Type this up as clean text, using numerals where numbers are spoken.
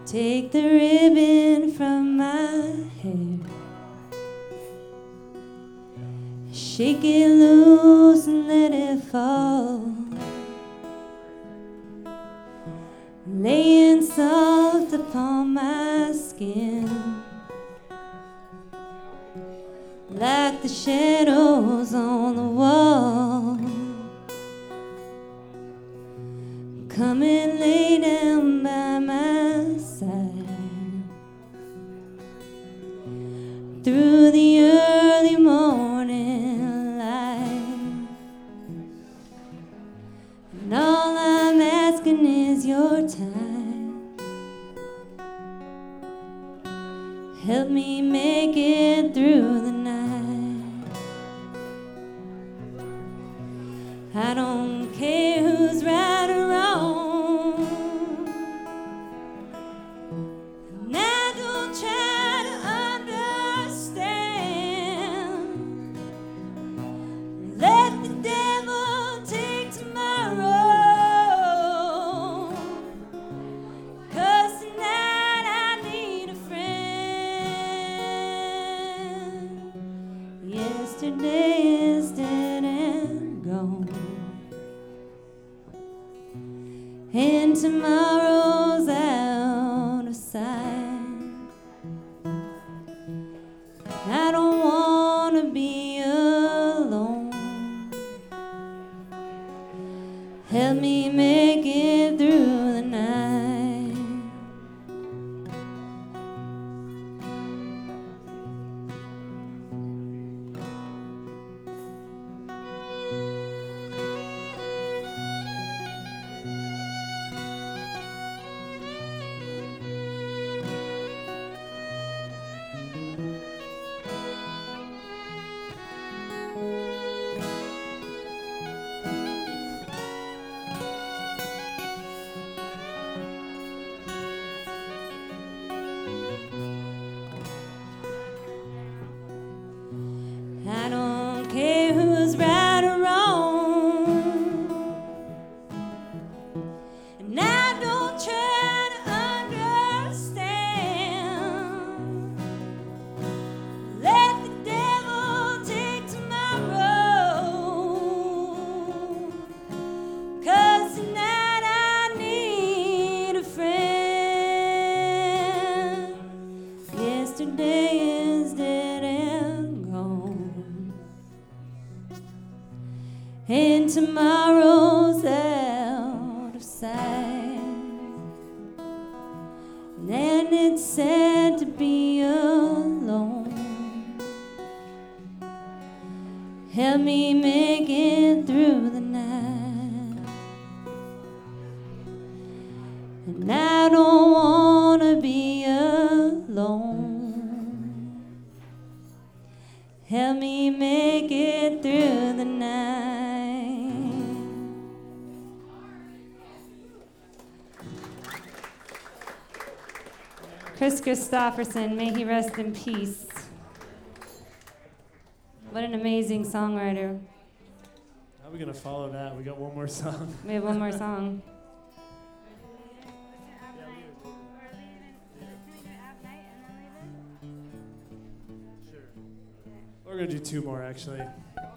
Take the ribbon from my hair, shake it loose and let it fall, laying soft upon my skin, like the shadows on the wall. Come and lay down by my side through the early morning light. And all I'm asking is your time. Help me make it through the night. I don't care who's right or wrong, and I don't try to understand. Let the devil take tomorrow, 'cause tonight I need a friend. Yesterday is dead and gone, and tomorrow's out of sight. I don't want to be alone. Help me make it through the night. I don't care who's right or wrong, and I don't try to understand. Let the devil take tomorrow, 'cause tonight I need a friend. Yesterday is dead and gone, and tomorrow's out of sight. And it's sad to be alone. Help me make it through the night. And I don't want to be alone. Help me make it through the night. Chris Christopherson, may he rest in peace. What an amazing songwriter. How are we going to follow that? We got one more song. We have one more song. We're going to do two more, actually.